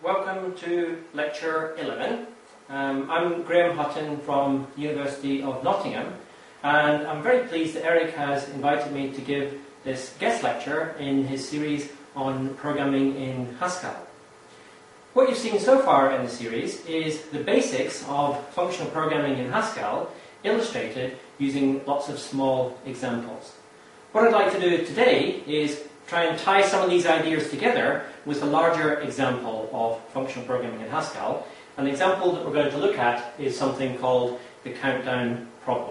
Welcome to Lecture 11. I'm Graham Hutton from the University of Nottingham, and I'm very pleased that Eric has invited me to give this guest lecture in his series on programming in Haskell. What you've seen so far in the series is the basics of functional programming in Haskell illustrated using lots of small examples. What I'd like to do today is try and tie some of these ideas together with a larger example of functional programming in Haskell. And the example that we're going to look at is something called the countdown problem.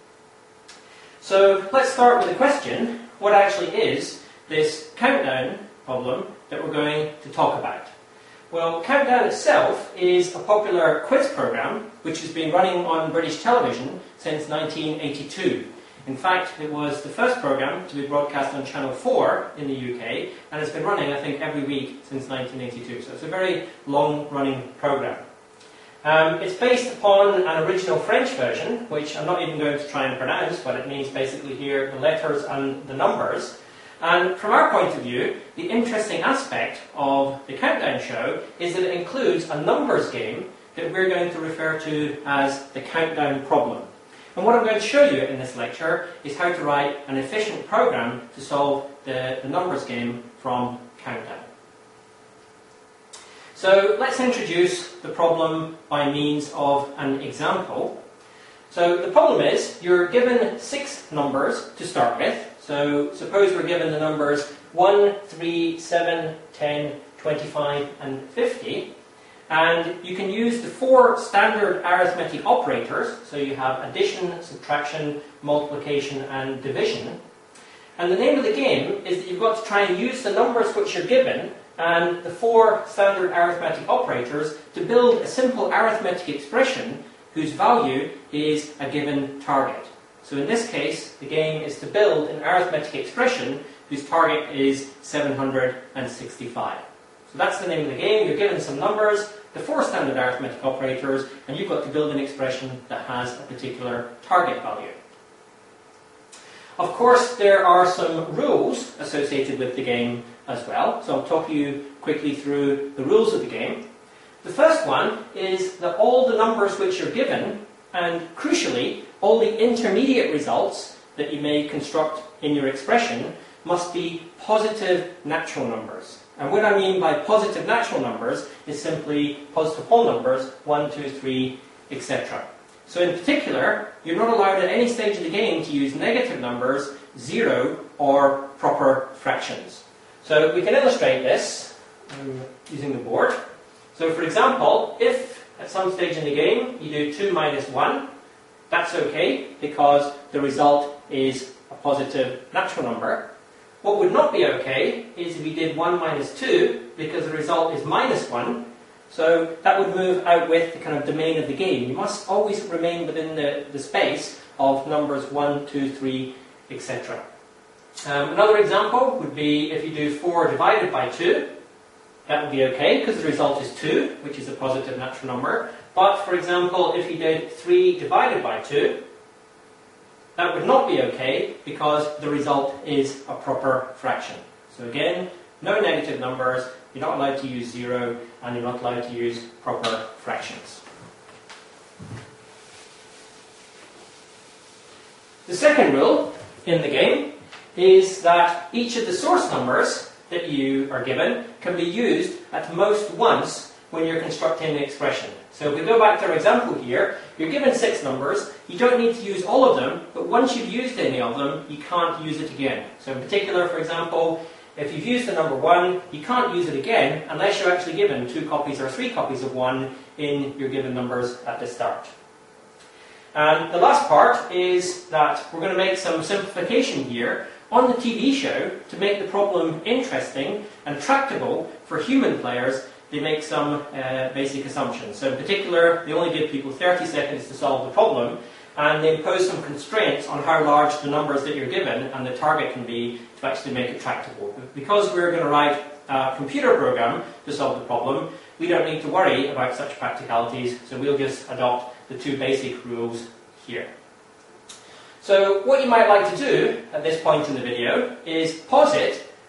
So let's start with the question, what actually is this countdown problem that we're going to talk about? Well, Countdown itself is a popular quiz program which has been running on British television since 1982. In fact, it was the first program to be broadcast on Channel 4 in the UK, and it's been running, I think, every week since 1982. So it's a very long-running program. It's based upon an original French version, which I'm not even going to try and pronounce, but it means basically here the letters and the numbers. And from our point of view, the interesting aspect of the Countdown show is that it includes a numbers game that we're going to refer to as the Countdown problem. And what I'm going to show you in this lecture is how to write an efficient program to solve the numbers game from Countdown. So let's introduce the problem by means of an example. So the problem is you're given 6 numbers to start with. So suppose we're given the numbers 1, 3, 7, 10, 25 and 50. And you can use the 4 standard arithmetic operators, so you have addition, subtraction, multiplication and division. And the name of the game is that you've got to try and use the numbers which you're given and the 4 standard arithmetic operators to build a simple arithmetic expression whose value is a given target. So in this case, the game is to build an arithmetic expression whose target is 765. So that's the name of the game. You're given some numbers, the 4 standard arithmetic operators, and you've got to build an expression that has a particular target value. Of course, there are some rules associated with the game as well, so I'll talk you quickly through the rules of the game. The first one is that all the numbers which are given, and crucially, all the intermediate results that you may construct in your expression must be positive natural numbers. And what I mean by positive natural numbers is simply positive whole numbers, 1, 2, 3, etc. So in particular, you're not allowed at any stage of the game to use negative numbers, 0, or proper fractions. So we can illustrate this using the board. So for example, if at some stage in the game you do 2 minus 1, that's okay because the result is a positive natural number. What would not be okay is if you did 1 minus 2, because the result is minus 1. So that would move out with the kind of domain of the game. You must always remain within the space of numbers 1, 2, 3, etc. Another example would be if you do 4 divided by 2. That would be okay because the result is 2, which is a positive natural number. But for example, if you did 3 divided by 2, that would not be okay because the result is a proper fraction. So again, no negative numbers, you're not allowed to use 0, and you're not allowed to use proper fractions. The second rule in the game is that each of the source numbers that you are given can be used at most once when you're constructing the expression. So if we go back to our example here, you're given 6 numbers, you don't need to use all of them, but once you've used any of them, you can't use it again. So in particular, for example, if you've used the number 1, you can't use it again unless you're actually given 2 copies or 3 copies of 1 in your given numbers at the start. And the last part is that we're going to make some simplification here on the TV show to make the problem interesting and tractable for human players. They make some basic assumptions. So in particular, they only give people 30 seconds to solve the problem, and they impose some constraints on how large the numbers that you're given and the target can be to actually make it tractable. Because we're going to write a computer program to solve the problem, we don't need to worry about such practicalities, so we'll just adopt the 2 basic rules here. So what you might like to do at this point in the video is pause it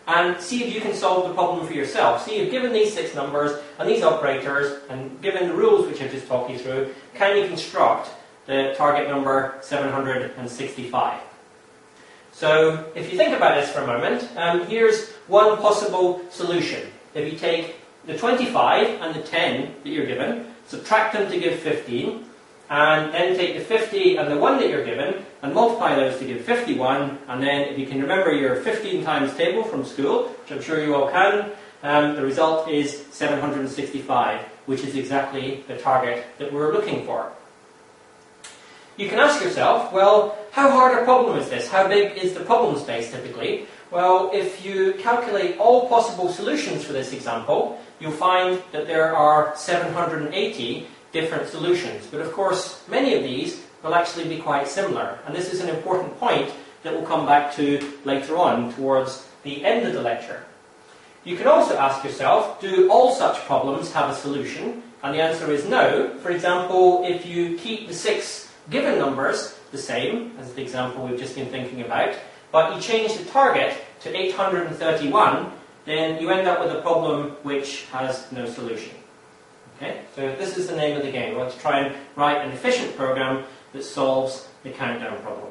and see if you can solve the problem for yourself. See if, given these 6 numbers and these operators, and given the rules which I've just talked you through, can you construct the target number 765? So if you think about this for a moment, here's one possible solution. If you take the 25 and the 10 that you're given, subtract them to give 15, and then take the 50 and the 1 that you're given and multiply those to give 51, and then if you can remember your 15 times table from school, which I'm sure you all can, the result is 765, which is exactly the target that we're looking for. You can ask yourself, well, how hard a problem is this? How big is the problem space typically? Well, if you calculate all possible solutions for this example, you'll find that there are 780 different solutions. But of course, many of these will actually be quite similar. And this is an important point that we'll come back to later on towards the end of the lecture. You can also ask yourself, do all such problems have a solution? And the answer is no. For example, if you keep the 6 given numbers the same as the example we've just been thinking about, but you change the target to 831, then you end up with a problem which has no solution. Okay? So this is the name of the game. We want to try and write an efficient program that solves the countdown problem.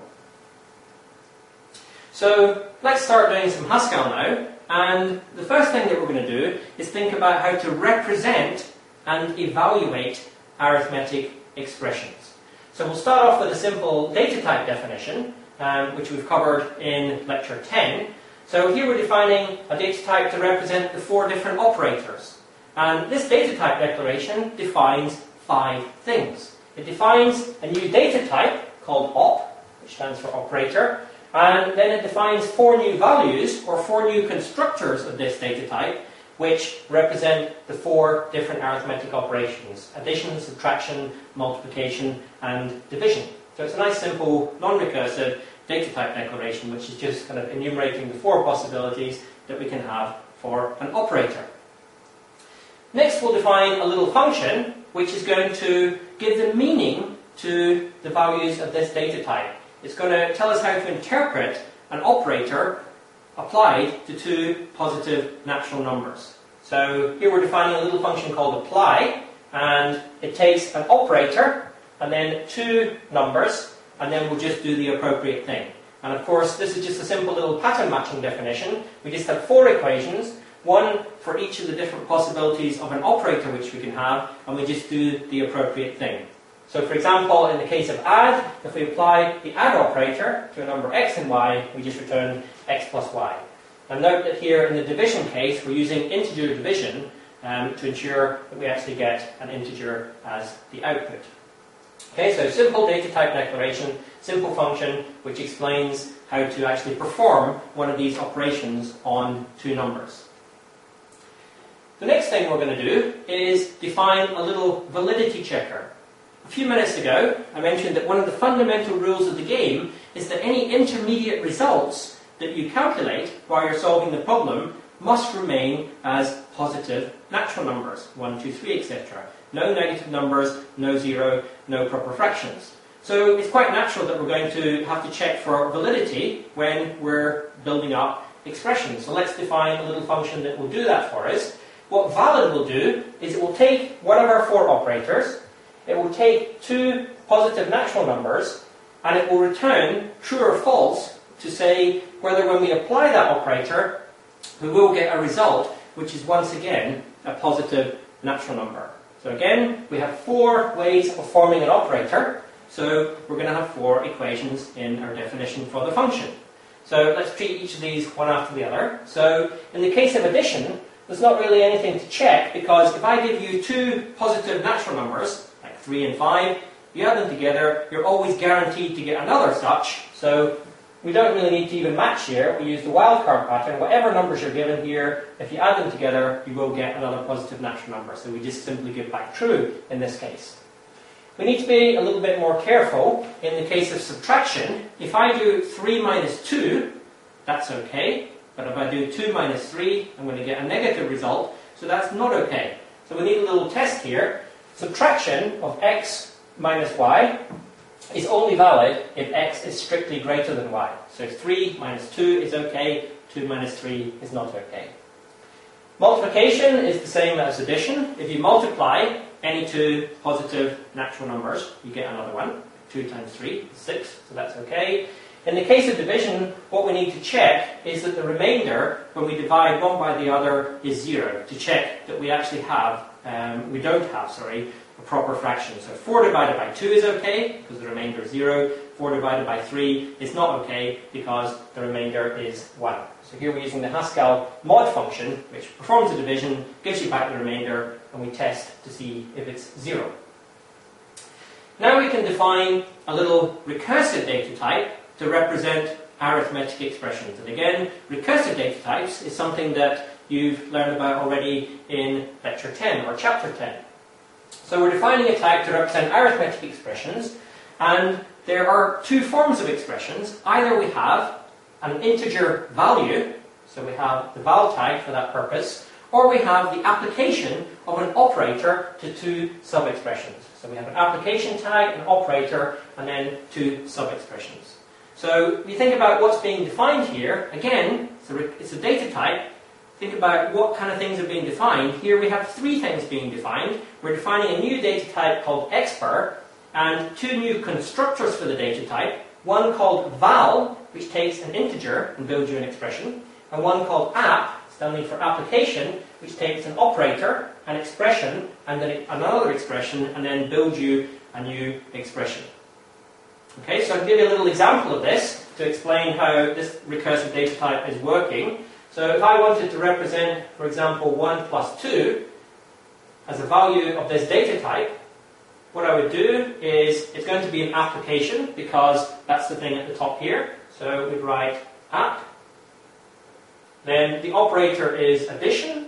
So let's start doing some Haskell now. And the first thing that we're going to do is think about how to represent and evaluate arithmetic expressions. So we'll start off with a simple data type definition, which we've covered in lecture 10. So here we're defining a data type to represent the 4 different operators. And this data type declaration defines 5 things. It defines a new data type called op, which stands for operator, and then it defines 4 new values, or 4 new constructors of this data type, which represent the 4 different arithmetic operations: addition, subtraction, multiplication, and division. So it's a nice, simple, non-recursive data type declaration, which is just kind of enumerating the 4 possibilities that we can have for an operator. Next, we'll define a little function which is going to give the meaning to the values of this data type. It's going to tell us how to interpret an operator applied to 2 positive natural numbers. So here we're defining a little function called apply, and it takes an operator and then 2 numbers, and then we'll just do the appropriate thing. And of course, this is just a simple little pattern matching definition. We just have 4 equations, 1 for each of the different possibilities of an operator which we can have, and we just do the appropriate thing. So for example, in the case of add, if we apply the add operator to a number x and y, we just return x plus y. And note that here in the division case, we're using integer division to ensure that we actually get an integer as the output. Okay, so simple data type declaration, simple function which explains how to actually perform one of these operations on 2 numbers. The next thing we're going to do is define a little validity checker. A few minutes ago, I mentioned that one of the fundamental rules of the game is that any intermediate results that you calculate while you're solving the problem must remain as positive natural numbers, 1, 2, 3, etc. No negative numbers, no 0, no proper fractions. So it's quite natural that we're going to have to check for validity when we're building up expressions. So let's define a little function that will do that for us. What valid will do is it will take one of our 4 operators, it will take 2 positive natural numbers, and it will return true or false to say whether when we apply that operator, we will get a result which is once again a positive natural number. So again, we have 4 ways of forming an operator, so we're going to have 4 equations in our definition for the function. So let's treat each of these one after the other. So in the case of addition, there's not really anything to check, because if I give you 2 positive natural numbers, like 3 and 5, you add them together, you're always guaranteed to get another such. So we don't really need to even match here. We use the wildcard pattern. Whatever numbers you're given here, if you add them together, you will get another positive natural number. So we just simply give back true in this case. We need to be a little bit more careful in the case of subtraction. If I do 3 minus 2, that's okay. But if I do 2 minus 3, I'm going to get a negative result. So that's not okay. So we need a little test here. Subtraction of x minus y is only valid if x is strictly greater than y. So 3 minus 2 is okay, 2 minus 3 is not okay. Multiplication is the same as addition. If you multiply any two positive natural numbers, you get another one. 2 times 3 is 6, so that's okay. In the case of division, what we need to check is that the remainder, when we divide one by the other, is 0, to check that we actually have, a proper fraction. So 4 divided by 2 is okay, because the remainder is 0. 4 divided by 3 is not okay, because the remainder is 1. So here we're using the Haskell mod function, which performs a division, gives you back the remainder, and we test to see if it's 0. Now we can define a little recursive data type to represent arithmetic expressions. And again, recursive data types is something that you've learned about already in lecture 10 or chapter 10. So we're defining a type to represent arithmetic expressions, and there are two forms of expressions. Either we have an integer value, so we have the val tag for that purpose, or we have the application of an operator to two sub-expressions. So we have an application tag, an operator, and then two sub-expressions. So if you think about what's being defined here, again, it's a data type. Think about what kind of things are being defined. Here we have three things being defined. We're defining a new data type called expr, and two new constructors for the data type. One called val, which takes an integer and builds you an expression, and one called app, standing for application, which takes an operator, an expression, and then another expression, and then builds you a new expression. Okay, so I'll give you a little example of this to explain how this recursive data type is working. So if I wanted to represent, for example, 1 plus 2 as a value of this data type, what I would do is, it's going to be an application, because that's the thing at the top here. So we'd write app. Then the operator is addition.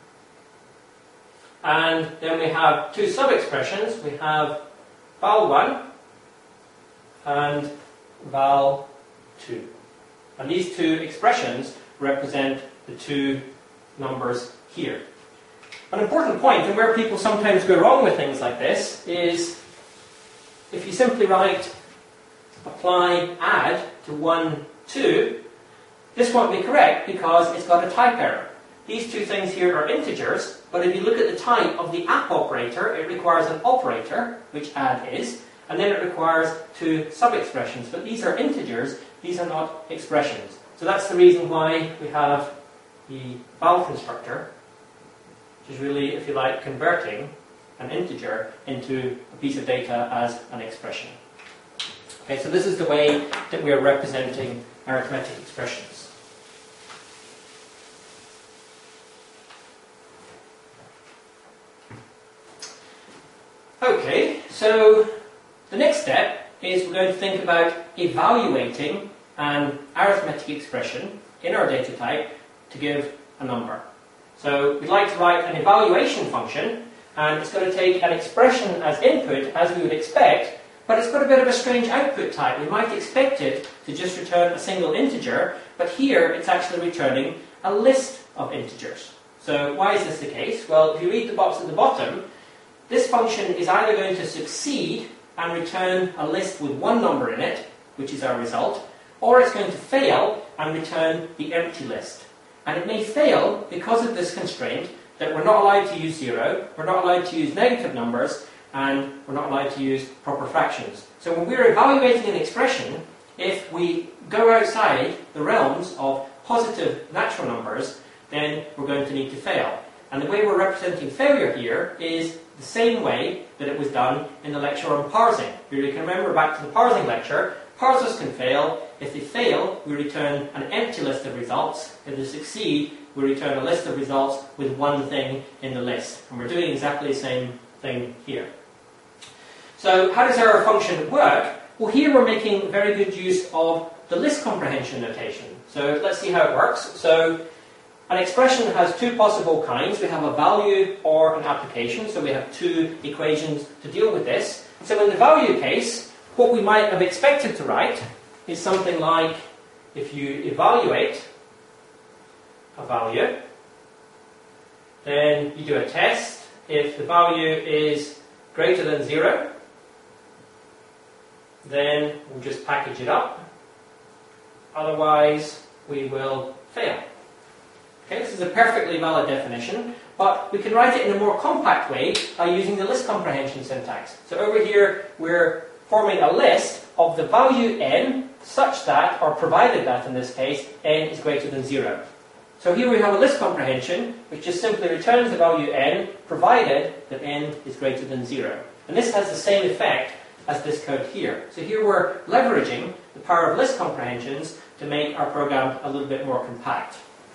And then we have two sub-expressions. We have val1 and val2. And these two expressions represent the two numbers here. An important point, and where people sometimes go wrong with things like this, is if you simply write apply add to 1, 2, this won't be correct because it's got a type error. These two things here are integers, but if you look at the type of the app operator, it requires an operator, which add is, and then it requires two sub-expressions. But these are integers, these are not expressions. So that's the reason why we have the val constructor, which is really, if you like, converting an integer into a piece of data as an expression. Okay, so this is the way that we are representing arithmetic expressions. Okay, so the next step is we're going to think about evaluating an arithmetic expression in our data type to give a number. So we'd like to write an evaluation function, and it's going to take an expression as input, as we would expect, but it's got a bit of a strange output type. We might expect it to just return a single integer, but here it's actually returning a list of integers. So why is this the case? Well, if you read the box at the bottom, this function is either going to succeed and return a list with one number in it, which is our result, or it's going to fail and return the empty list. And it may fail because of this constraint that we're not allowed to use 0, we're not allowed to use negative numbers, and we're not allowed to use proper fractions. So when we're evaluating an expression, if we go outside the realms of positive natural numbers, then we're going to need to fail. And the way we're representing failure here is the same way that it was done in the lecture on parsing. You can remember back to the parsing lecture, parsers can fail. If they fail, we return an empty list of results. If they succeed, we return a list of results with one thing in the list. And we're doing exactly the same thing here. So how does our function work? Well, here we're making very good use of the list comprehension notation. So let's see how it works. So an expression has two possible kinds. We have a value or an application, so we have two equations to deal with this. So in the value case, what we might have expected to write is something like, if you evaluate a value, then you do a test. If the value is greater than 0, then we'll just package it up. Otherwise, we will fail. Okay, this is a perfectly valid definition, but we can write it in a more compact way by using the list comprehension syntax. So over here, we're forming a list of the value n such that, or provided that in this case, n is greater than 0. So here we have a list comprehension which just simply returns the value n provided that n is greater than 0. And this has the same effect as this code here. So here we're leveraging the power of list comprehensions to make our program a little bit more compact.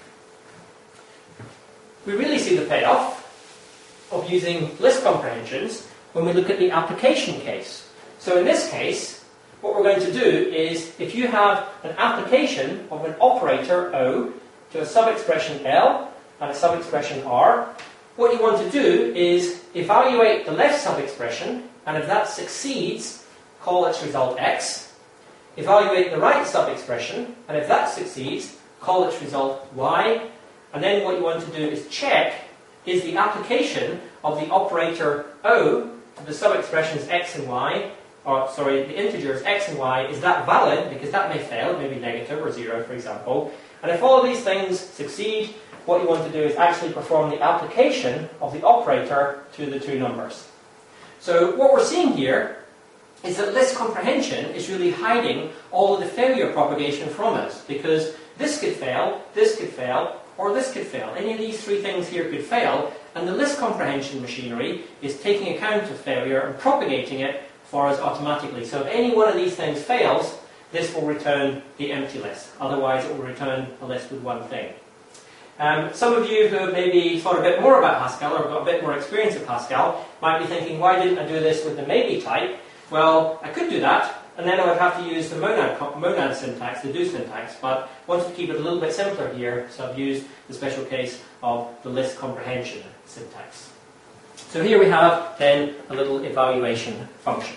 We really see the payoff of using list comprehensions when we look at the application case. So in this case, what we're going to do is, if you have an application of an operator O to a sub-expression L and a sub-expression R, what you want to do is evaluate the left sub-expression, and if that succeeds, call its result X. Evaluate the right sub-expression, and if that succeeds, call its result Y. And then what you want to do is check, is the application of the operator O to the sub-expressions X and Y, or sorry, the integers X and Y, is that valid? Because that may fail, maybe negative or 0, for example. And if all of these things succeed, what you want to do is actually perform the application of the operator to the two numbers. So what we're seeing here is that list comprehension is really hiding all of the failure propagation from us, because this could fail, or this could fail. Any of these three things here could fail, and the list comprehension machinery is taking account of failure and propagating it for us automatically. So if any one of these things fails, this will return the empty list. Otherwise, it will return a list with one thing. Some of you who have maybe thought a bit more about Haskell or got a bit more experience with Haskell might be thinking, why didn't I do this with the maybe type? Well, I could do that, and then I would have to use the monad syntax, the do syntax, but I wanted to keep it a little bit simpler here, so I've used the special case of the list comprehension syntax. So here we have then a little evaluation function.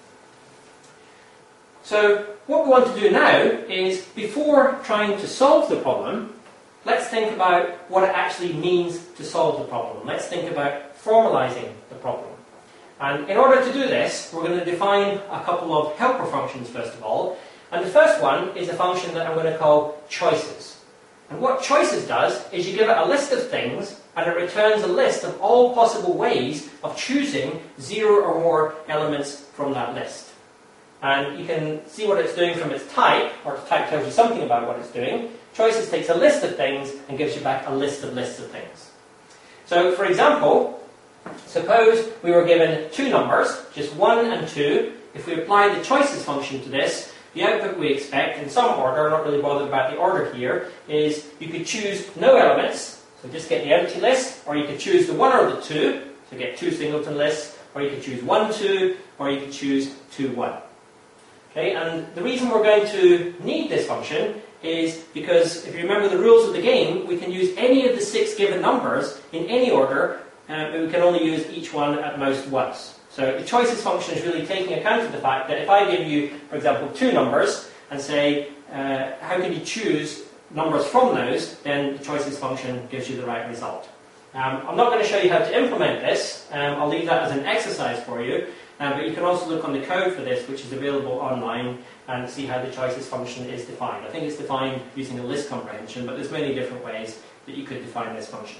So what we want to do now is, before trying to solve the problem, let's think about what it actually means to solve the problem. Let's think about formalizing the problem. And in order to do this, we're going to define a couple of helper functions first of all. And the first one is a function that I'm going to call choices. And what choices does is you give it a list of things, and it returns a list of all possible ways of choosing 0 or more elements from that list. And you can see what it's doing from its type, or its type tells you something about what it's doing. Choices takes a list of things and gives you back a list of lists of things. So, for example, suppose we were given two numbers, just 1 and 2. If we apply the choices function to this, the output we expect in some order, not really bothered about the order here, is you could choose no elements, so just get the empty list, or you could choose the 1 or the 2, so get 2 singleton lists, or you could choose 1, 2, or you could choose 2, 1. Okay, and the reason we're going to need this function is because, if you remember the rules of the game, we can use any of the 6 given numbers in any order, but we can only use each one at most once. So the choices function is really taking account of the fact that if I give you, for example, 2 numbers and say, how can you choose numbers from those, then the choices function gives you the right result. I'm not going to show you how to implement this. I'll leave that as an exercise for you. But you can also look on the code for this, which is available online, and see how the choices function is defined. I think it's defined using a list comprehension, but there's many different ways that you could define this function.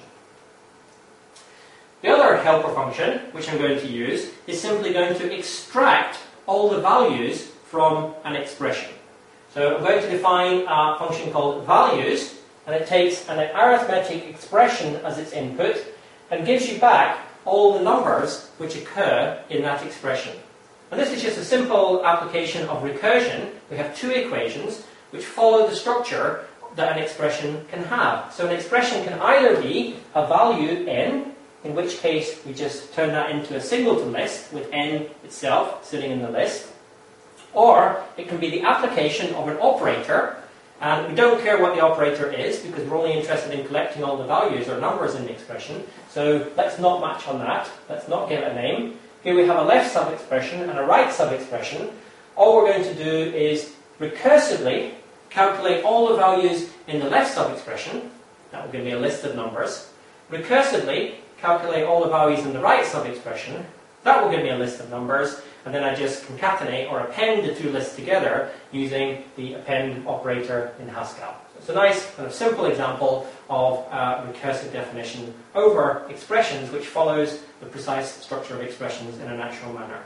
The other helper function, which I'm going to use, is simply going to extract all the values from an expression. So I'm going to define a function called values, and it takes an arithmetic expression as its input, and gives you back all the numbers which occur in that expression. And this is just a simple application of recursion. We have 2 equations which follow the structure that an expression can have. So an expression can either be a value n, in which case we just turn that into a singleton list with n itself sitting in the list, or it can be the application of an operator. And we don't care what the operator is, because we're only interested in collecting all the values or numbers in the expression. So let's not match on that. Let's not give it a name. Here we have a left sub-expression and a right sub-expression. All we're going to do is recursively calculate all the values in the left sub-expression. That will give me a list of numbers. Recursively calculate all the values in the right sub-expression. That will give me a list of numbers. And then I just concatenate or append the 2 lists together using the append operator in Haskell. It's a nice kind of simple example of recursive definition over expressions which follows the precise structure of expressions in a natural manner.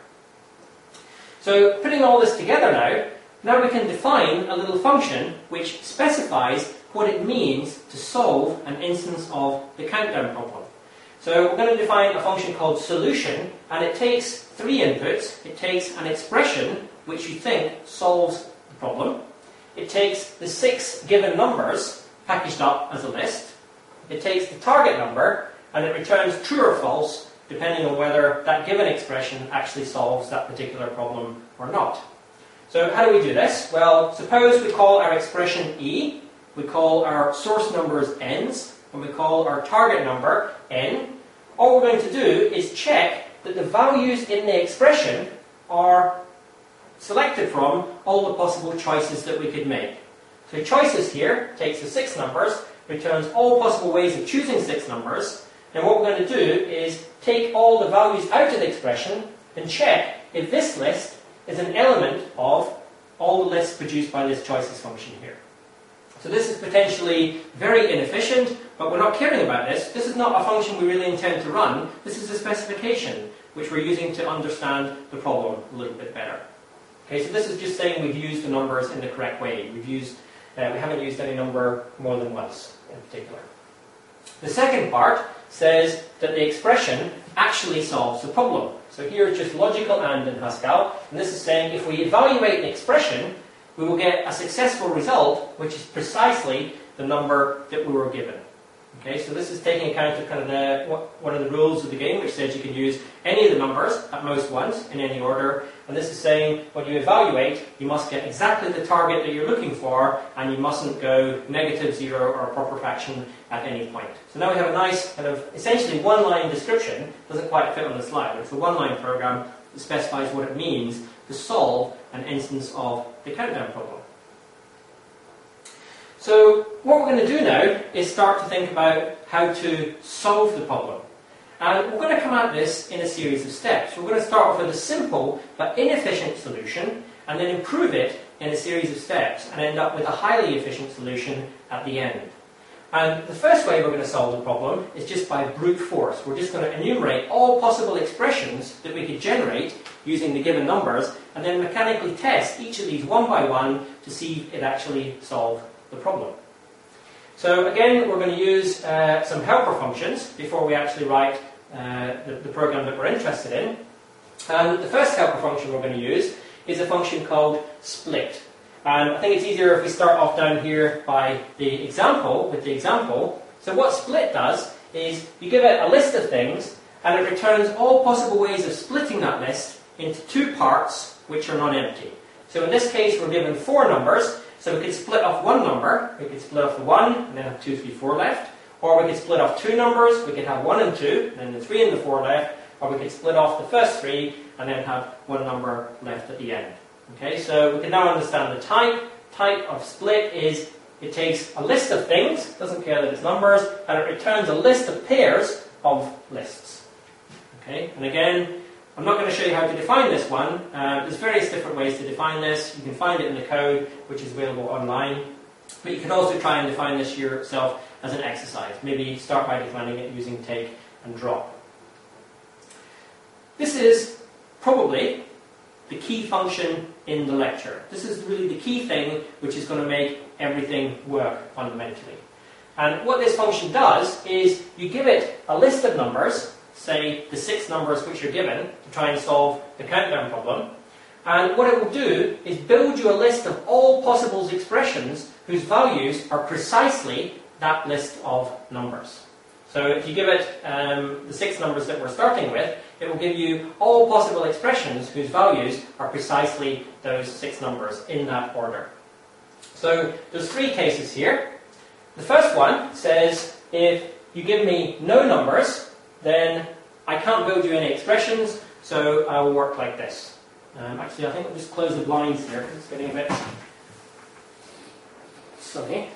So putting all this together now we can define a little function which specifies what it means to solve an instance of the countdown problem. So we're going to define a function called solution, and it takes 3 inputs. It takes an expression which you think solves the problem. It takes the 6 given numbers packaged up as a list. It takes the target number, and it returns true or false depending on whether that given expression actually solves that particular problem or not. So how do we do this? Well, suppose we call our expression E, we call our source numbers n's, and we call our target number n. All we're going to do is check that the values in the expression are selected from all the possible choices that we could make. So choices here takes the 6 numbers, returns all possible ways of choosing 6 numbers, and what we're going to do is take all the values out of the expression and check if this list is an element of all the lists produced by this choices function here. So this is potentially very inefficient, but we're not caring about this. This is not a function we really intend to run. This is a specification which we're using to understand the problem a little bit better. Okay, so this is just saying we've used the numbers in the correct way. We haven't used any number more than once in particular. The second part says that the expression actually solves the problem. So here it's just logical and in Haskell, and this is saying if we evaluate an expression, we will get a successful result, which is precisely the number that we were given. Okay, so this is taking account of kind of one of the rules of the game, which says you can use any of the numbers at most once in any order. And this is saying when you evaluate, you must get exactly the target that you're looking for, and you mustn't go -0 or a proper fraction at any point. So now we have a nice kind of essentially one-line description. Doesn't quite fit on the slide, but it's a one-line program that specifies what it means to solve an instance of the countdown problem. So what we're going to do now is start to think about how to solve the problem. And we're going to come at this in a series of steps. We're going to start off with a simple but inefficient solution, and then improve it in a series of steps, and end up with a highly efficient solution at the end. And the first way we're going to solve the problem is just by brute force. We're just going to enumerate all possible expressions that we could generate using the given numbers, and then mechanically test each of these one by one to see if it actually solved the problem. So again, we're going to use some helper functions before we actually write the program that we're interested in. And the first helper function we're going to use is a function called split. And I think it's easier if we start off down here by the example, with the example. So what split does is you give it a list of things, and it returns all possible ways of splitting that list into 2 parts which are non-empty. So in this case, we're given 4 numbers. So we could split off one number, we could split off the 1, and then have 2, 3, 4 left. Or we could split off 2 numbers, we could have 1 and 2, and then the 3 and the 4 left. Or we could split off the first 3, and then have 1 number left at the end. Okay, so we can now understand the type of split is it takes a list of things, doesn't care that it's numbers, and it returns a list of pairs of lists. Okay, and again, I'm not going to show you how to define this one. There's various different ways to define this. You can find it in the code, which is available online. But you can also try and define this yourself as an exercise. Maybe start by defining it using take and drop. This is probably the key function in the lecture. This is really the key thing which is going to make everything work fundamentally. And what this function does is you give it a list of numbers, say the 6 numbers which you're given to try and solve the countdown problem, and what it will do is build you a list of all possible expressions whose values are precisely that list of numbers. So if you give it the 6 numbers that we're starting with, it will give you all possible expressions whose values are precisely those 6 numbers in that order. So there's 3 cases here. The first one says if you give me no numbers, then I can't build you any expressions, so I will work like this. Actually, I think I'll just close the blinds here because it's getting a bit sunny.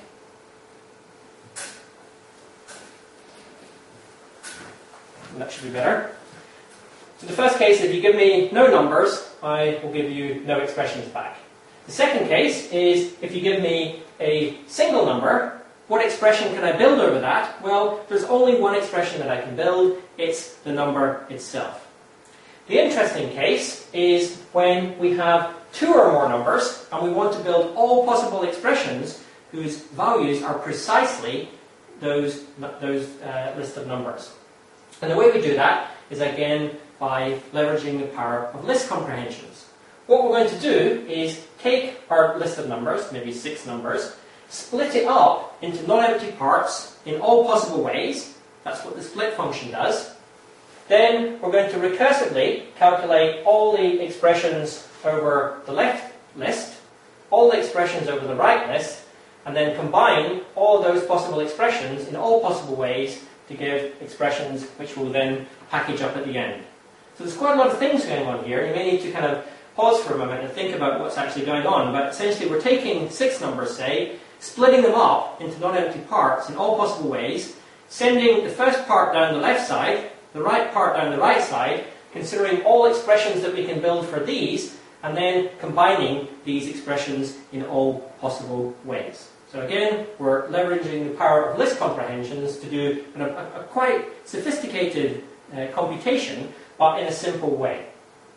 And that should be better. So the first case, if you give me no numbers, I will give you no expressions back. The second case is if you give me a single number, what expression can I build over that? Well, there's only one expression that I can build. It's the number itself. The interesting case is when we have two or more numbers and we want to build all possible expressions whose values are precisely those list of numbers. And the way we do that is again by leveraging the power of list comprehensions. What we're going to do is take our list of numbers, maybe 6 numbers, split it up into non-empty parts in all possible ways. That's what the split function does. Then we're going to recursively calculate all the expressions over the left list, all the expressions over the right list, and then combine all those possible expressions in all possible ways to give expressions which we'll then package up at the end. So there's quite a lot of things going on here. You may need to kind of pause for a moment and think about what's actually going on. But essentially we're taking 6 numbers, say, splitting them up into non-empty parts in all possible ways, sending the first part down the left side, the right part down the right side, considering all expressions that we can build for these, and then combining these expressions in all possible ways. So again, we're leveraging the power of list comprehensions to do a quite sophisticated computation, but in a simple way.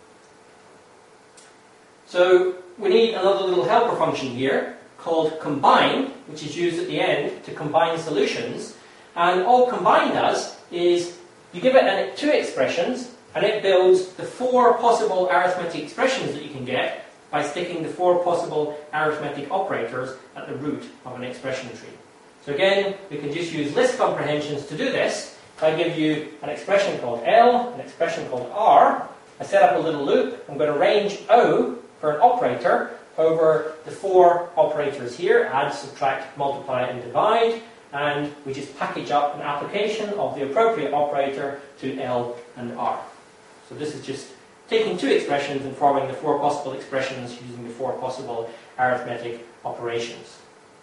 So we need another little helper function here called combine, which is used at the end to combine solutions. And all combine does is you give it 2 expressions and it builds the 4 possible arithmetic expressions that you can get by sticking the 4 possible arithmetic operators at the root of an expression tree. So again, we can just use list comprehensions to do this. If I give you an expression called L, an expression called R, I set up a little loop. I'm going to range O for an operator over the 4 operators here, add, subtract, multiply and divide, and we just package up an application of the appropriate operator to L and R. So this is just taking 2 expressions and forming the 4 possible expressions using the 4 possible arithmetic operations.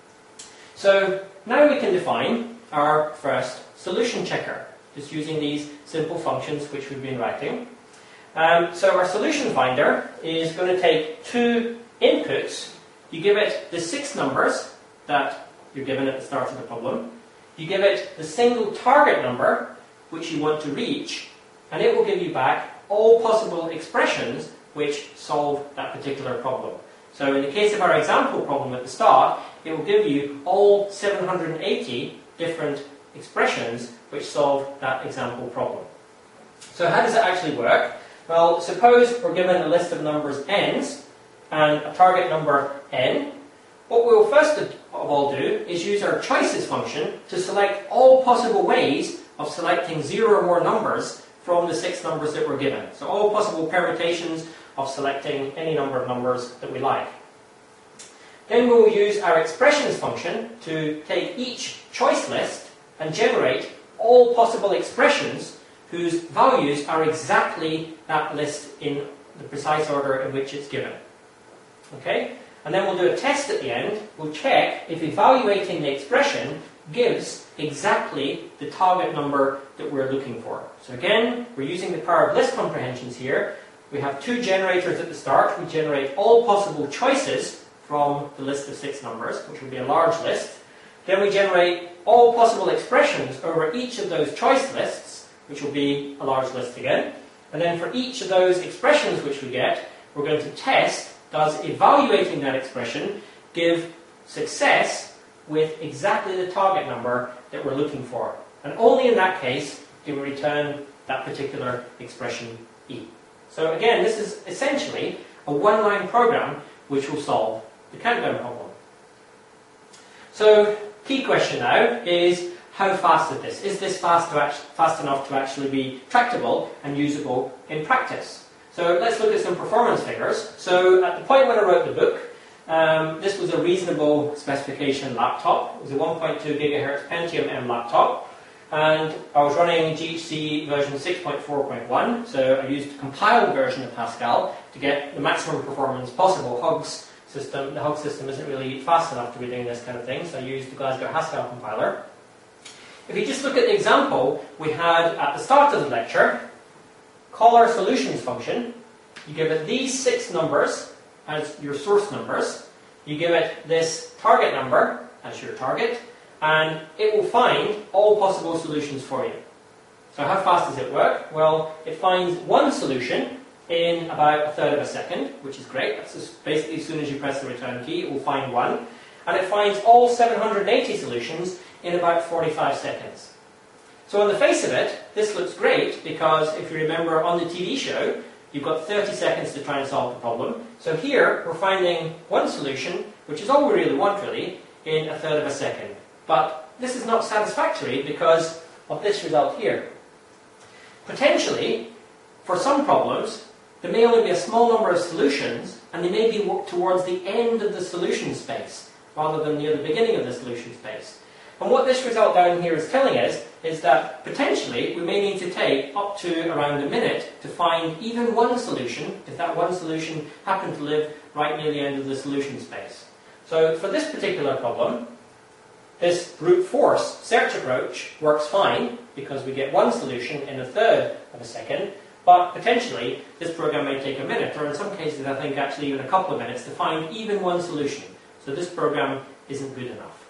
So now we can define our first solution checker, just using these simple functions which we've been writing. So our solution finder is going to take 2 inputs. You give it the 6 numbers that you're given at the start of the problem. You give it the single target number which you want to reach, and it will give you back all possible expressions which solve that particular problem. So in the case of our example problem at the start, it will give you all 780 different expressions which solve that example problem. So how does it actually work? Well, suppose we're given a list of numbers n's and a target number n. What we'll first of all do is use our choices function to select all possible ways of selecting 0 or more numbers from the 6 numbers that we're given. So all possible permutations of selecting any number of numbers that we like. Then we'll use our expressions function to take each choice list and generate all possible expressions whose values are exactly that list in the precise order in which it's given. Okay? And then we'll do a test at the end. We'll check if evaluating the expression gives exactly the target number that we're looking for. So again, we're using the power of list comprehensions here. We have 2 generators at the start. We generate all possible choices from the list of 6 numbers, which will be a large list. Then we generate all possible expressions over each of those choice lists, which will be a large list again. And then for each of those expressions which we get, we're going to test, does evaluating that expression give success with exactly the target number that we're looking for. And only in that case do we return that particular expression E. So again, this is essentially a 1-line program which will solve the countdown problem. So, key question now is, how fast is this? Is this fast enough to actually be tractable and usable in practice? So let's look at some performance figures. So at the point when I wrote the book, this was a reasonable specification laptop. It was a 1.2 gigahertz Pentium M laptop. And I was running GHC version 6.4.1, so I used a compiled version of Haskell to get the maximum performance possible. The Hug system isn't really fast enough to be doing this kind of thing, so I used the Glasgow Haskell compiler. If you just look at the example we had at the start of the lecture, call our solutions function. You give it these 6 numbers, as your source numbers. You give it this target number as your target, and it will find all possible solutions for you. So how fast does it work? Well, it finds one solution in about a third of a second, which is great. That's just basically as soon as you press the return key, it will find one. And it finds all 780 solutions in about 45 seconds. So on the face of it, this looks great because if you remember on the TV show, you've got 30 seconds to try and solve the problem. So here, we're finding one solution, which is all we really want really, in a third of a second. But this is not satisfactory because of this result here. Potentially, for some problems, there may only be a small number of solutions, and they may be towards the end of the solution space, rather than near the beginning of the solution space. And what this result down here is telling us is that potentially we may need to take up to around a minute to find even one solution, if that one solution happened to live right near the end of the solution space. So for this particular problem, this brute force search approach works fine because we get one solution in a third of a second, but potentially this program may take a minute, or in some cases I think actually even a couple of minutes, to find even one solution. So this program isn't good enough.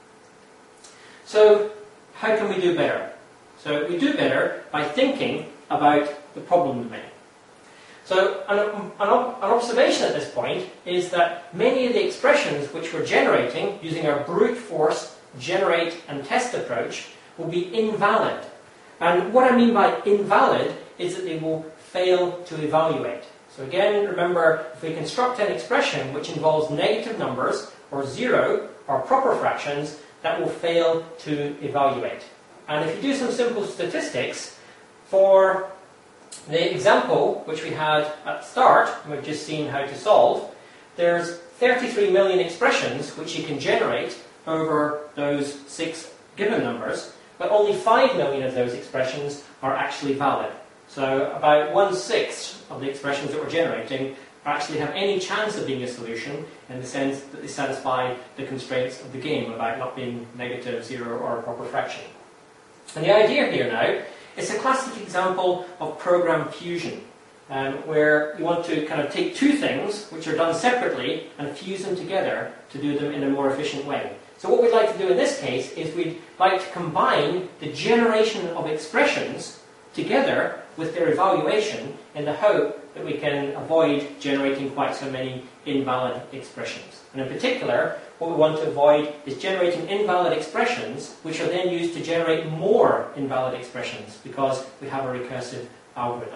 So how can we do better? So we do better by thinking about the problem domain. So an observation at this point is that many of the expressions which we're generating using our brute force generate and test approach will be invalid. And what I mean by invalid is that they will fail to evaluate. So again, remember, if we construct an expression which involves negative numbers or zero or proper fractions, that will fail to evaluate. And if you do some simple statistics, for the example which we had at the start, and we've just seen how to solve, there's 33 million expressions which you can generate over those 6 given numbers, but only 5 million of those expressions are actually valid. So about 1/6 of the expressions that we're generating actually have any chance of being a solution in the sense that they satisfy the constraints of the game about not being negative, zero, or a proper fraction. And the idea here now is a classic example of program fusion, where you want to kind of take two things which are done separately and fuse them together to do them in a more efficient way. So what we'd like to do in this case is we'd like to combine the generation of expressions together with their evaluation in the hope that we can avoid generating quite so many invalid expressions. And in particular, what we want to avoid is generating invalid expressions which are then used to generate more invalid expressions because we have a recursive algorithm.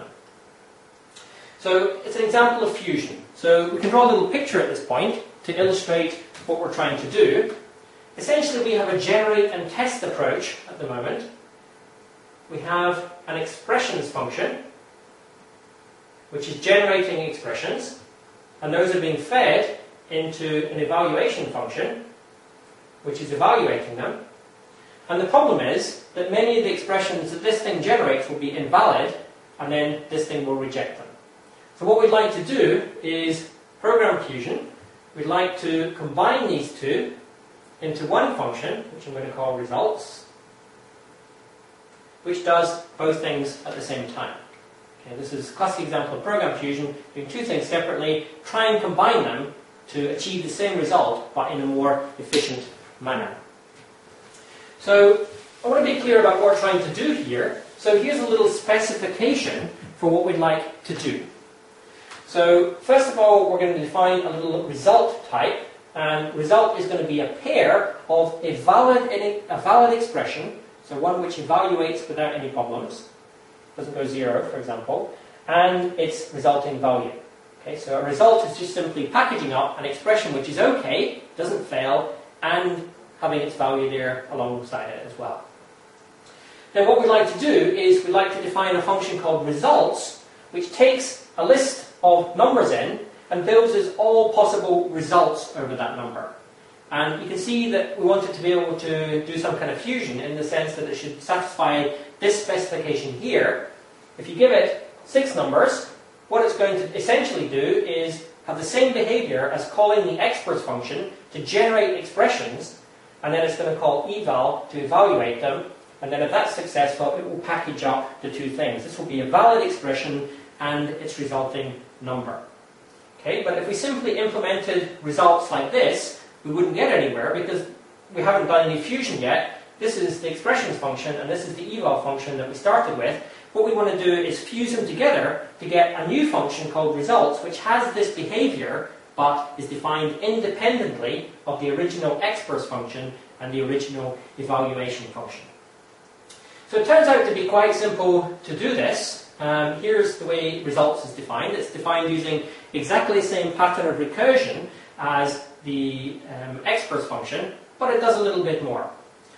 So it's an example of fusion. So we can draw a little picture at this point to illustrate what we're trying to do. Essentially, we have a generate and test approach at the moment. We have an expressions function which is generating expressions, and those are being fed into an evaluation function which is evaluating them. And the problem is that many of the expressions that this thing generates will be invalid, and then this thing will reject them. So what we'd like to do is program fusion. We'd like to combine these two into one function, which I'm going to call results, which does both things at the same time. Okay, this is a classic example of program fusion, doing two things separately, try and combine them to achieve the same result, but in a more efficient manner. So I want to be clear about what we're trying to do here. So here's a little specification for what we'd like to do. So first of all, we're going to define a little result type, and result is going to be a pair of a valid expression, so one which evaluates without any problems, doesn't go zero, for example, and its resulting value. Okay, so a result is just simply packaging up an expression which is okay, doesn't fail, and having its value there alongside it as well. Then what we'd like to do is we'd like to define a function called results, which takes a list of numbers in and builds us all possible results over that number. And you can see that we want it to be able to do some kind of fusion in the sense that it should satisfy this specification here. If you give it 6 numbers, what it's going to essentially do is have the same behavior as calling the experts function to generate expressions, and then it's going to call eval to evaluate them, and then if that's successful, it will package up the two things. This will be a valid expression and its resulting number. Okay, but if we simply implemented results like this, we wouldn't get anywhere because we haven't done any fusion yet. This is the expressions function and this is the eval function that we started with. What we want to do is fuse them together to get a new function called results, which has this behavior but is defined independently of the original expers function and the original evaluation function. So it turns out to be quite simple to do this. Here's the way results is defined. It's defined using exactly the same pattern of recursion as the expers function, but it does a little bit more.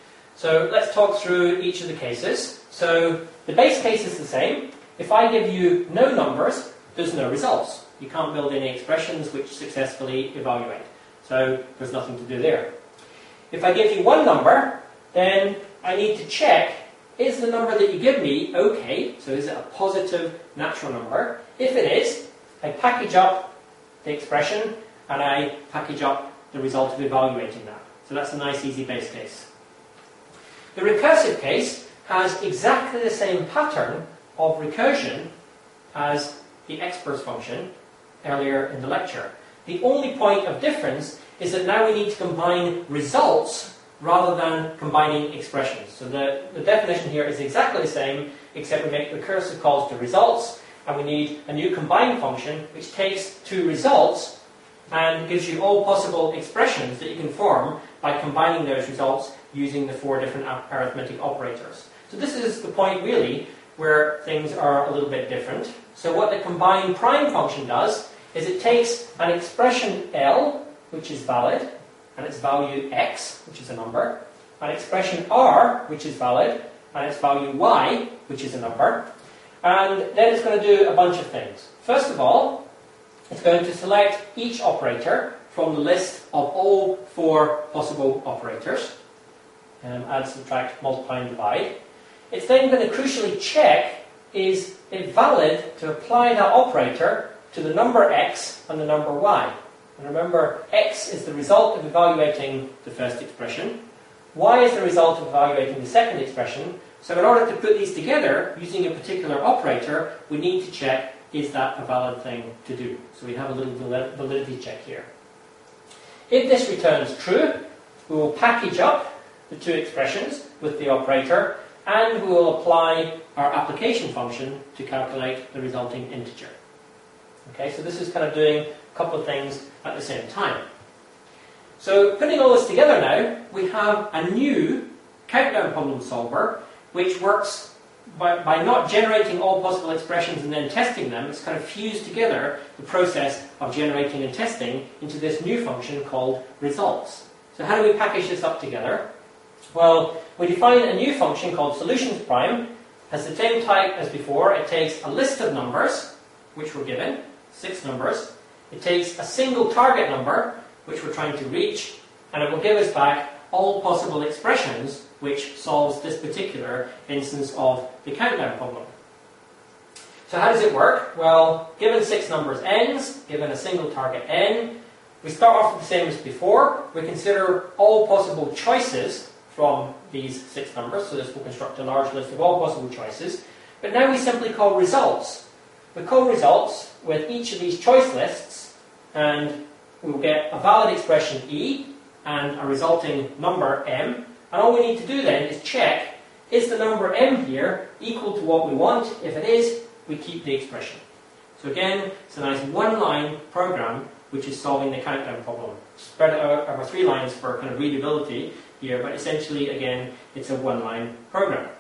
So let's talk through each of the cases. So the base case is the same. If I give you no numbers, there's no results. You can't build any expressions which successfully evaluate. So there's nothing to do there. If I give you one number, then I need to check, is the number that you give me okay? So is it a positive natural number? If it is, I package up the expression and I package up the result of evaluating that. So that's a nice easy base case. The recursive case has exactly the same pattern of recursion as the expers function earlier in the lecture. The only point of difference is that now we need to combine results rather than combining expressions. So the definition here is exactly the same, except we make recursive calls to results, and we need a new combine function which takes two results and gives you all possible expressions that you can form by combining those results using the four different arithmetic operators. So this is the point really where things are a little bit different. So what the combine prime function does is it takes an expression L, which is valid, and its value x, which is a number, an expression r, which is valid, and its value y, which is a number, and then it's going to do a bunch of things. First of all, it's going to select each operator from the list of all four possible operators, add, subtract, multiply, and divide. It's then going to crucially check, is it valid to apply that operator to the number x and the number y. And remember, x is the result of evaluating the first expression, y is the result of evaluating the second expression. So in order to put these together using a particular operator, we need to check, is that a valid thing to do? So we have a little validity check here. If this returns true, we will package up the two expressions with the operator, and we will apply our application function to calculate the resulting integer. Okay, so this is kind of doing a couple of things at the same time. So putting all this together now, we have a new countdown problem solver which works by not generating all possible expressions and then testing them. It's kind of fused together the process of generating and testing into this new function called results. So how do we package this up together? Well, we define a new function called solutions prime. Has the same type as before. It takes a list of numbers, which we're given, 6 numbers. It takes a single target number, which we're trying to reach, and it will give us back all possible expressions which solves this particular instance of the countdown problem. So how does it work? Well, given 6 numbers n's, given a single target n, we start off with the same as before. We consider all possible choices from these 6 numbers, so this will construct a large list of all possible choices. But now we simply call results. We call results with each of these choice lists, and we will get a valid expression e and a resulting number m. And all we need to do then is check, is the number m here equal to what we want? If it is, we keep the expression. So again, it's a nice one-line program which is solving the countdown problem. Spread it out over 3 lines for kind of readability here, but essentially, again, it's a one-line program.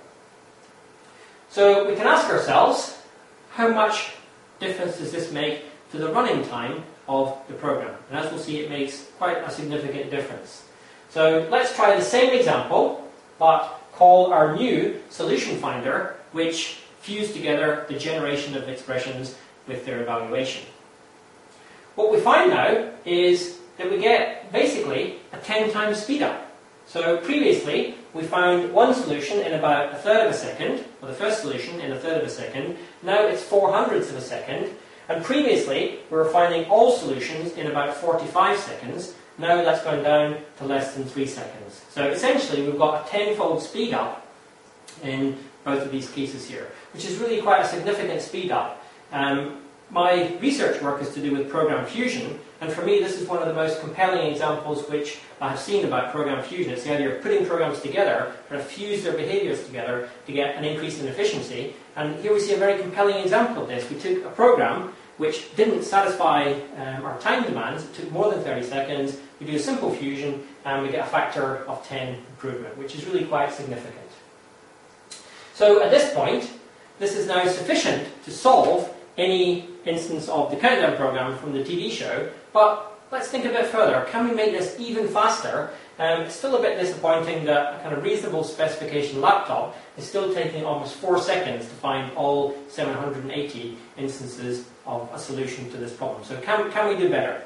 So we can ask ourselves, how much difference does this make to the running time of the program? And as we'll see, it makes quite a significant difference. So let's try the same example, but call our new solution finder, which fuse together the generation of expressions with their evaluation. What we find now is that we get basically a 10 times speed up. So previously we found one solution in about 1/3 of a second, or the first solution in 1/3 of a second. Now it's 4/100ths of a second. And previously we were finding all solutions in about 45 seconds. Now that's gone down to less than 3 seconds. So essentially we've got a 10-fold speed up in both of these cases here, which is really quite a significant speed up. my research work is to do with program fusion, and for me this is one of the most compelling examples which I have seen about program fusion. It's the idea of putting programs together, trying to fuse their behaviours together to get an increase in efficiency. And here we see a very compelling example of this. We took a program which didn't satisfy our time demands. It took more than 30 seconds. We do a simple fusion and we get a factor of 10 improvement, which is really quite significant. So at this point, this is now sufficient to solve any instance of the countdown program from the TV show, but let's think a bit further. Can we make this even faster? It's still a bit disappointing that a kind of reasonable specification laptop is still taking almost 4 seconds to find all 780 instances of a solution to this problem. So can we do better?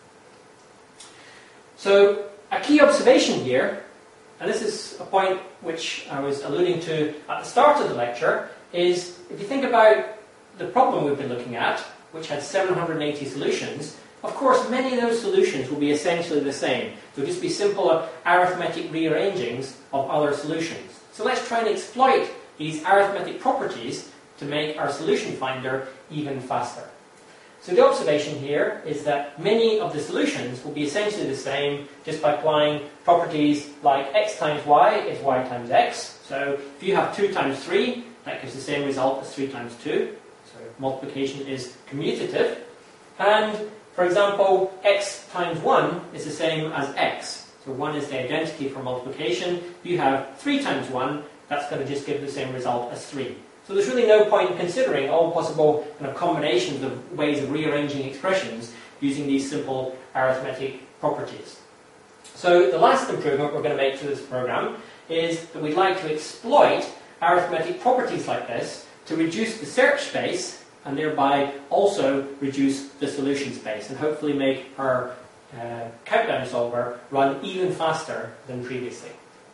So a key observation here, and this is a point which I was alluding to at the start of the lecture, is if you think about the problem we've been looking at, which had 780 solutions, of course many of those solutions will be essentially the same. They'll just be simple arithmetic rearrangings of other solutions. So let's try and exploit these arithmetic properties to make our solution finder even faster. So the observation here is that many of the solutions will be essentially the same just by applying properties like x times y is y times x. So if you have 2 times 3, that gives the same result as 3 times 2. So multiplication is commutative. And for example, x times 1 is the same as x. So 1 is the identity for multiplication. If you have 3 times 1, that's going to just give the same result as 3. So there's really no point in considering all possible kind of combinations of ways of rearranging expressions using these simple arithmetic properties. So the last improvement we're going to make to this program is that we'd like to exploit arithmetic properties like this to reduce the search space and thereby also reduce the solution space and hopefully make our countdown solver run even faster than previously.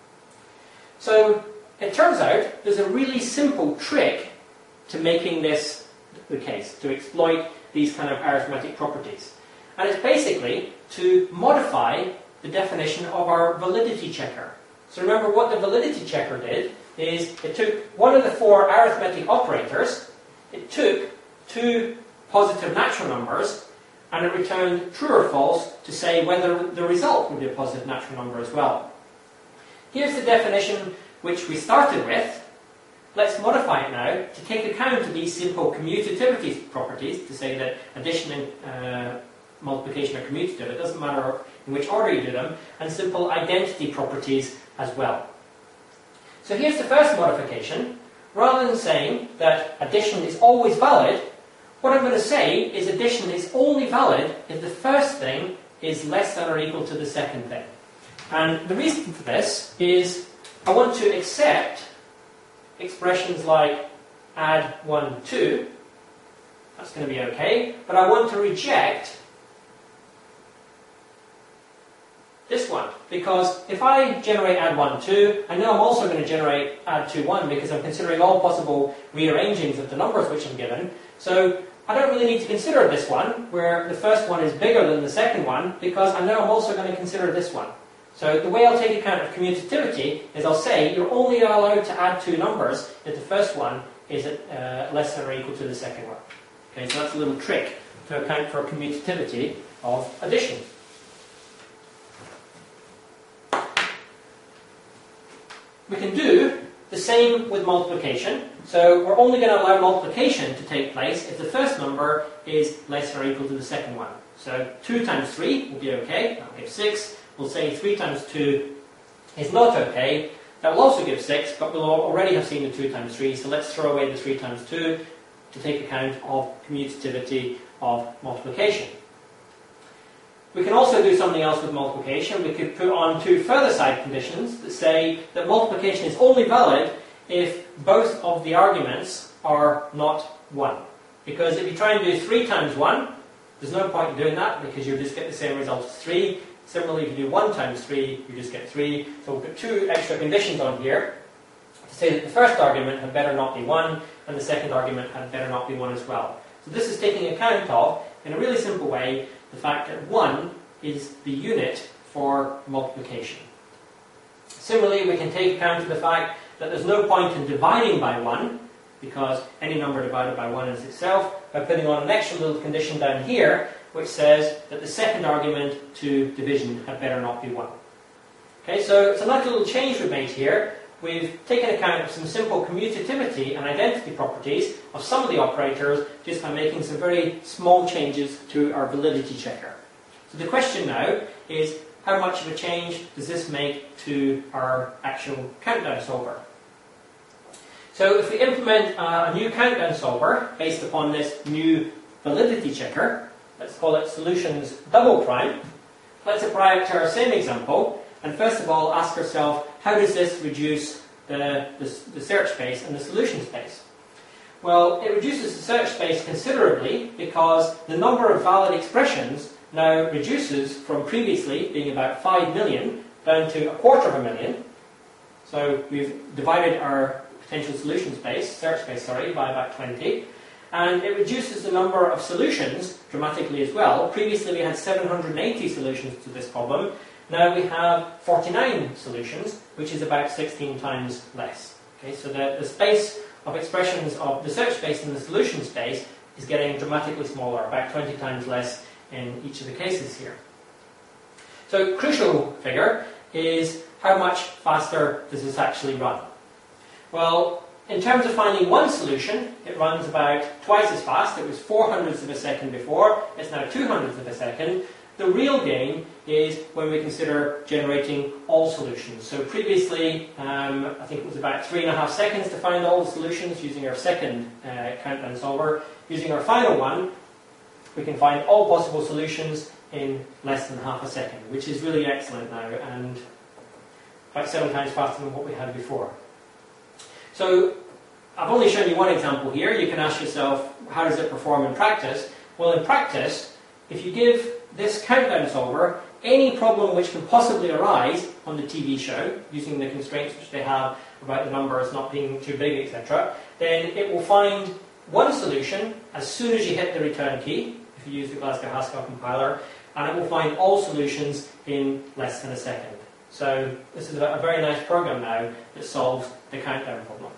So it turns out there's a really simple trick to making this the case, to exploit these kind of arithmetic properties. And it's basically to modify the definition of our validity checker. So remember what the validity checker did is it took one of the 4 arithmetic operators, it took 2 positive natural numbers, and it returned true or false to say whether the result would be a positive natural number as well. Here's the definition which we started with. Let's modify it now to take account of these simple commutativity properties, to say that addition and multiplication are commutative, it doesn't matter in which order you do them, and simple identity properties as well. So here's the first modification. Rather than saying that addition is always valid, what I'm going to say is addition is only valid if the first thing is less than or equal to the second thing. And the reason for this is I want to accept expressions like add 1, 2, that's going to be okay, but I want to reject this one, because if I generate add 1, 2, I know I'm also going to generate add 2, 1 because I'm considering all possible rearrangings of the numbers which I'm given. So I don't really need to consider this one, where the first one is bigger than the second one, because I know I'm also going to consider this one. So the way I'll take account of commutativity is I'll say you're only allowed to add 2 numbers if the first one is less than or equal to the second one. Okay, so that's a little trick to account for commutativity of addition. We can do the same with multiplication. So we're only going to allow multiplication to take place if the first number is less than or equal to the second one. So 2 times 3 will be okay, that'll give 6. We'll say 3 times 2 is not okay. That will also give 6, but we'll already have seen the 2 times 3, so let's throw away the 3 times 2 to take account of commutativity of multiplication. We can also do something else with multiplication. We could put on 2 further side conditions that say that multiplication is only valid if both of the arguments are not 1. Because if you try and do 3 times 1, there's no point in doing that because you'll just get the same result as 3. Similarly, if you do 1 times 3, you just get 3. So we'll put 2 extra conditions on here to say that the first argument had better not be 1, and the second argument had better not be 1 as well. So this is taking account of, in a really simple way, the fact that 1 is the unit for multiplication. Similarly, we can take account of the fact that there's no point in dividing by 1, because any number divided by 1 is itself by putting on an extra little condition down here, which says that the second argument to division had better not be 1. Okay, so it's a nice little change we've made here. We've taken account of some simple commutativity and identity properties of some of the operators just by making some very small changes to our validity checker. So the question now is, how much of a change does this make to our actual countdown solver? So if we implement a new countdown solver based upon this new validity checker, let's call it solutions double prime. Let's apply it to our same example, and first of all ask ourselves, how does this reduce the search space and the solution space? Well, it reduces the search space considerably because the number of valid expressions now reduces from previously being about 5 million down to 250,000. So we've divided our potential solution space, search space, sorry, by about 20. And it reduces the number of solutions dramatically as well. Previously we had 780 solutions to this problem. Now we have 49 solutions, which is about 16 times less. Okay, so the space of expressions of the search space and the solution space is getting dramatically smaller, about 20 times less in each of the cases here. So crucial figure is how much faster does this actually run? Well, in terms of finding one solution, it runs about twice as fast. It was 0.04 of a second before, it's now 0.02 of a second. The real gain is when we consider generating all solutions. So previously, I think it was about 3.5 seconds to find all the solutions using our second countdown solver. Using our final one, we can find all possible solutions in less than half a second, which is really excellent now, and about 7 times faster than what we had before. So I've only shown you one example here. You can ask yourself, how does it perform in practice? Well, in practice, if you give this countdown solver any problem which can possibly arise on the TV show, using the constraints which they have about the numbers not being too big, etc., then it will find one solution as soon as you hit the return key, if you use the Glasgow Haskell compiler, and it will find all solutions in less than a second. So this is a very nice program now that solves the countdown problem.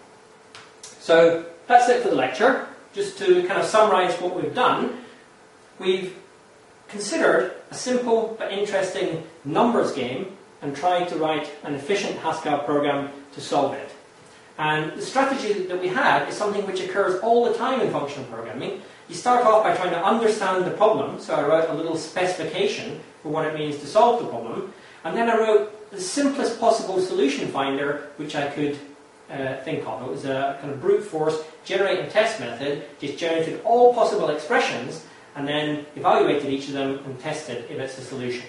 So that's it for the lecture. Just to kind of summarize what we've done, we've considered a simple but interesting numbers game and tried to write an efficient Haskell program to solve it. And the strategy that we had is something which occurs all the time in functional programming. You start off by trying to understand the problem, so I wrote a little specification for what it means to solve the problem, and then I wrote the simplest possible solution finder which I could think of. It was a kind of brute force generate and test method, just generated all possible expressions and then evaluated each of them and tested if it's a solution.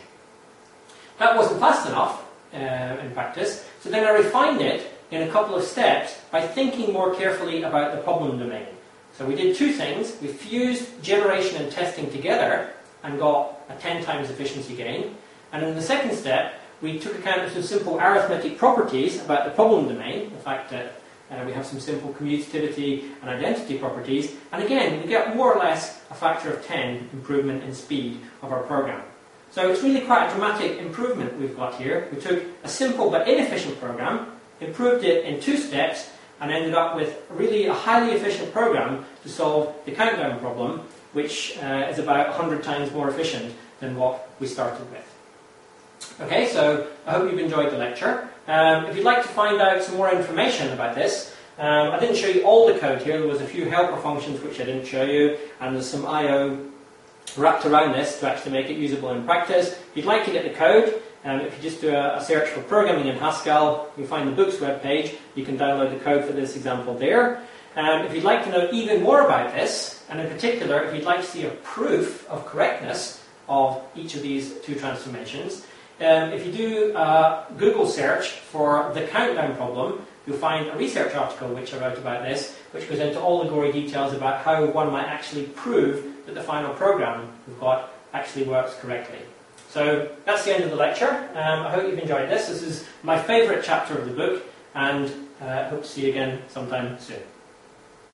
That wasn't fast enough in practice, so then I refined it in a couple of steps by thinking more carefully about the problem domain. So we did two things. We fused generation and testing together and got a 10 times efficiency gain. And in the second step, we took account of some simple arithmetic properties about the problem domain, the fact that we have some simple commutativity and identity properties, and again, we get more or less a factor of 10 improvement in speed of our program. So it's really quite a dramatic improvement we've got here. We took a simple but inefficient program, improved it in 2 steps, and ended up with really a highly efficient program to solve the countdown problem, which is about 100 times more efficient than what we started with. Okay, so I hope you've enjoyed the lecture. If you'd like to find out some more information about this, I didn't show you all the code here. There was a few helper functions which I didn't show you, and there's some I/O wrapped around this to actually make it usable in practice. If you'd like to get the code, if you just do a search for programming in Haskell, you'll find the books webpage. You can download the code for this example there. If you'd like to know even more about this, and in particular, if you'd like to see a proof of correctness of each of these 2 transformations, if you do a Google search for the countdown problem, you'll find a research article which I wrote about this, which goes into all the gory details about how one might actually prove that the final program we've got actually works correctly. So that's the end of the lecture. I hope you've enjoyed this. This is my favourite chapter of the book, and I hope to see you again sometime soon.